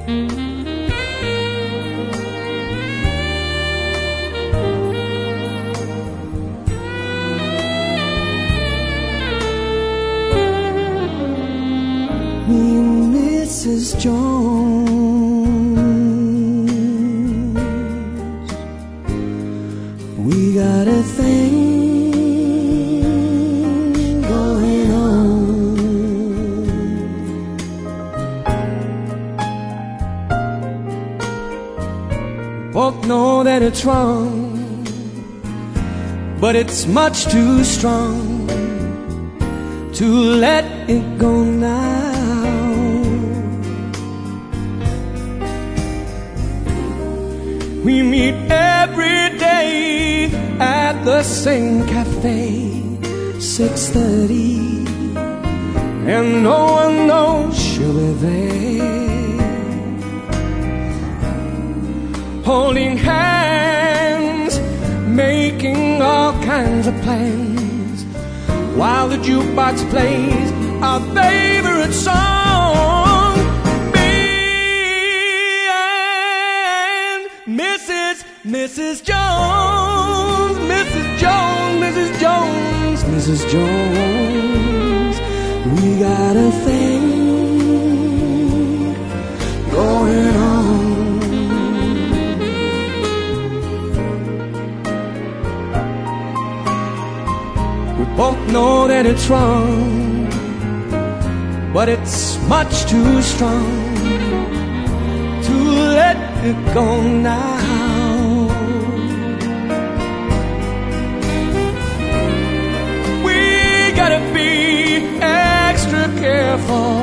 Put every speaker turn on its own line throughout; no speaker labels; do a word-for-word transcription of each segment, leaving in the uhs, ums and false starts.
Missus Jones, we got a thing going on. Both know that it's wrong, but it's much too strong to let it go now. We meet every day at the same cafe, six thirty, and no one knows she'll be there, holding hands, making all kinds of plans, while the jukebox plays our favorite song. Me and Missus Missus Jones, Missus Jones, Missus Jones, Missus Jones, we got a thing going on. We both know that it's wrong, but it's much too strong to let it go now. We gotta be extra careful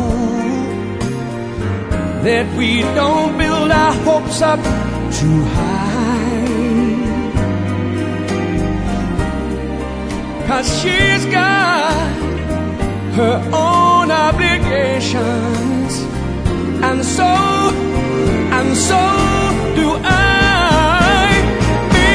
that we don't build our hopes up too high, 'cause she's got her own obligations, and so, and so do I. Me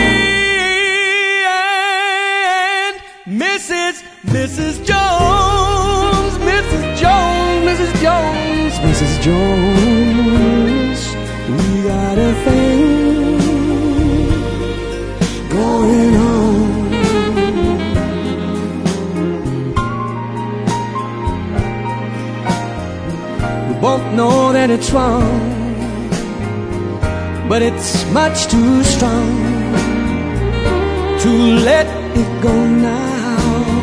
and Missus Missus Jones, Missus Jones, Missus Jones, Missus Jones, we got a thing going on. Both know that it's wrong, but it's much too strong to let it go now.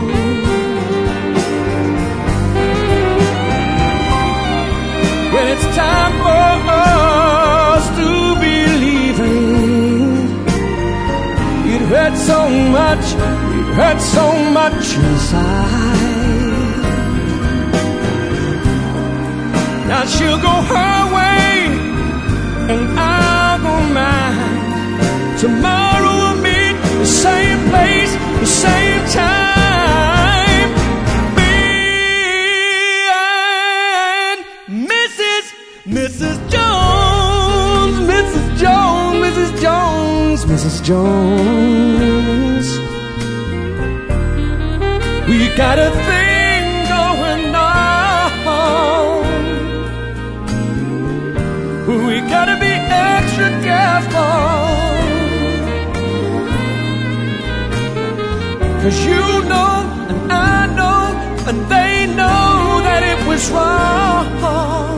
When it's time for us to be leaving, it hurts so much, it hurts so much inside. Now she'll go her way, and I'll go mine. Tomorrow we'll meet the same place, the same time. Me and Missus Missus Jones, Missus Jones, Missus Jones, Missus Jones, we got a thing going on. We gotta be extra careful, 'cause you know, and I know, and they know that it was wrong.